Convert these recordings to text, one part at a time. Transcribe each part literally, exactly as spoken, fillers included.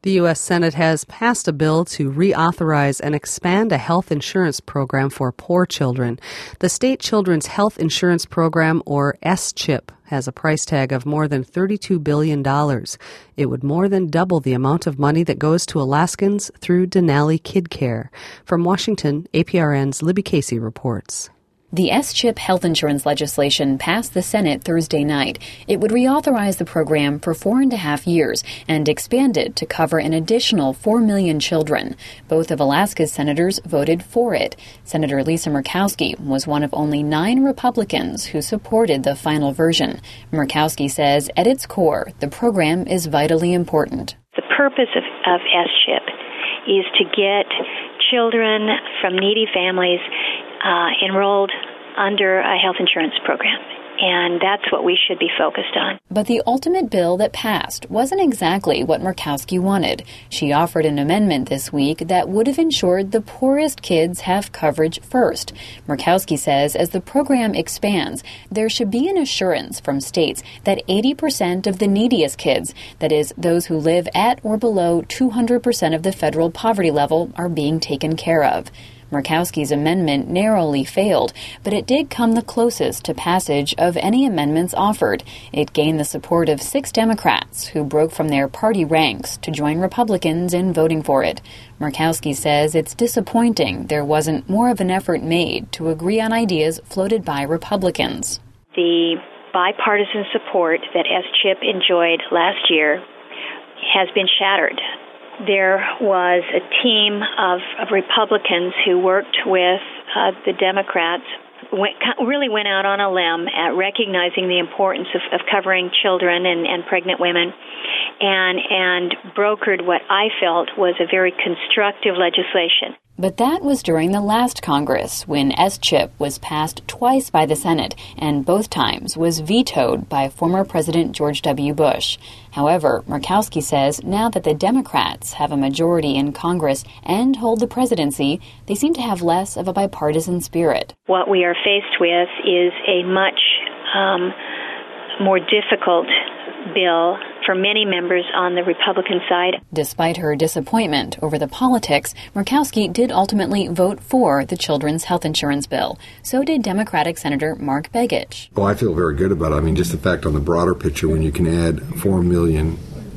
The U S Senate has passed a bill to reauthorize and expand a health insurance program for poor children. The State Children's Health Insurance Program, or S CHIP, has a price tag of more than thirty-two billion dollars. It would more than double the amount of money that goes to Alaskans through Denali Kid Care. From Washington, A P R N's Libby Casey reports. The S CHIP health insurance legislation passed the Senate Thursday night. It would reauthorize the program for four and a half years and expand it to cover an additional four million children. Both of Alaska's senators voted for it. Senator Lisa Murkowski was one of only nine Republicans who supported the final version. Murkowski says at its core, the program is vitally important. The purpose of, of S CHIP is to get children from needy families Uh, enrolled under a health insurance program. And that's what we should be focused on. But the ultimate bill that passed wasn't exactly what Murkowski wanted. She offered an amendment this week that would have ensured the poorest kids have coverage first. Murkowski says as the program expands, there should be an assurance from states that eighty percent of the neediest kids, that is, those who live at or below two hundred percent of the federal poverty level, are being taken care of. Murkowski's amendment narrowly failed, but it did come the closest to passage of any amendments offered. It gained the support of six Democrats who broke from their party ranks to join Republicans in voting for it. Murkowski says it's disappointing there wasn't more of an effort made to agree on ideas floated by Republicans. The bipartisan support that S CHIP enjoyed last year has been shattered. There was a team of, of Republicans who worked with uh, the Democrats, went, really went out on a limb at recognizing the importance of, of covering children and, and pregnant women, and, and brokered what I felt was a very constructive legislation. But that was during the last Congress, when S CHIP was passed twice by the Senate, and both times was vetoed by former President George W. Bush. However, Murkowski says now that the Democrats have a majority in Congress and hold the presidency, they seem to have less of a bipartisan spirit. What we are faced with is a much um, more difficult bill for many members on the Republican side. Despite her disappointment over the politics, Murkowski did ultimately vote for the children's health insurance bill. So did Democratic Senator Mark Begich. Well, I feel very good about it. I mean, just the fact on the broader picture, when you can add four million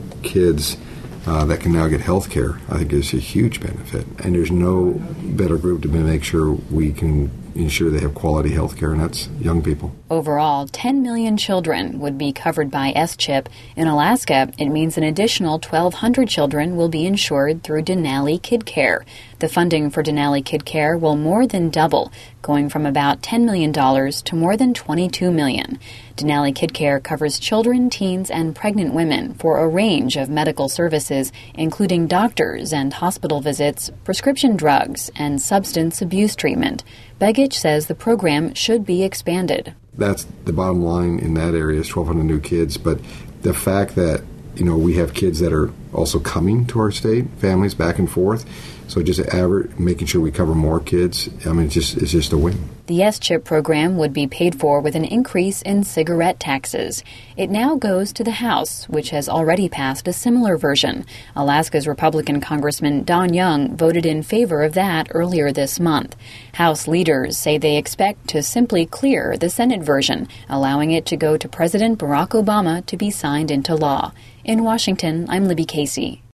kids uh, that can now get health care, I think is a huge benefit. And there's no better group to make sure we can ensure they have quality health care, and that's young people. Overall, ten million children would be covered by S CHIP. In Alaska, it means an additional twelve hundred children will be insured through Denali Kid Care. The funding for Denali Kid Care will more than double, going from about ten million dollars to more than twenty-two million dollars. Denali Kid Care covers children, teens, and pregnant women for a range of medical services, including doctors and hospital visits, prescription drugs, and substance abuse treatment. Begich says the program should be expanded. That's the bottom line in that area is twelve hundred new kids. But the fact that, you know, we have kids that are also coming to our state, families back and forth. So just average, making sure we cover more kids, I mean, it's just, it's just a win. The S CHIP program would be paid for with an increase in cigarette taxes. It now goes to the House, which has already passed a similar version. Alaska's Republican Congressman Don Young voted in favor of that earlier this month. House leaders say they expect to simply clear the Senate version, allowing it to go to President Barack Obama to be signed into law. In Washington, I'm Libby Casey.